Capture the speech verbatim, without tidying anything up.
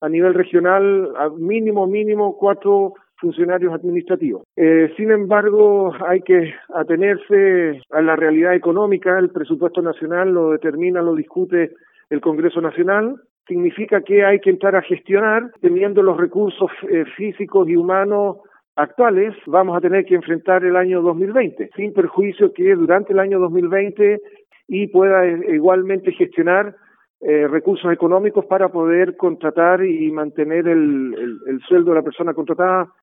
a nivel regional, a mínimo, mínimo cuatro funcionarios administrativos. Eh, sin embargo, hay que atenerse a la realidad económica. El presupuesto nacional lo determina, lo discute el Congreso Nacional. Significa que hay que entrar a gestionar teniendo los recursos eh, físicos y humanos actuales. Vamos a tener que enfrentar el año dos mil veinte, sin perjuicio que durante el año dos mil veinte y pueda eh, igualmente gestionar Eh, recursos económicos para poder contratar y mantener el, el, el sueldo de la persona contratada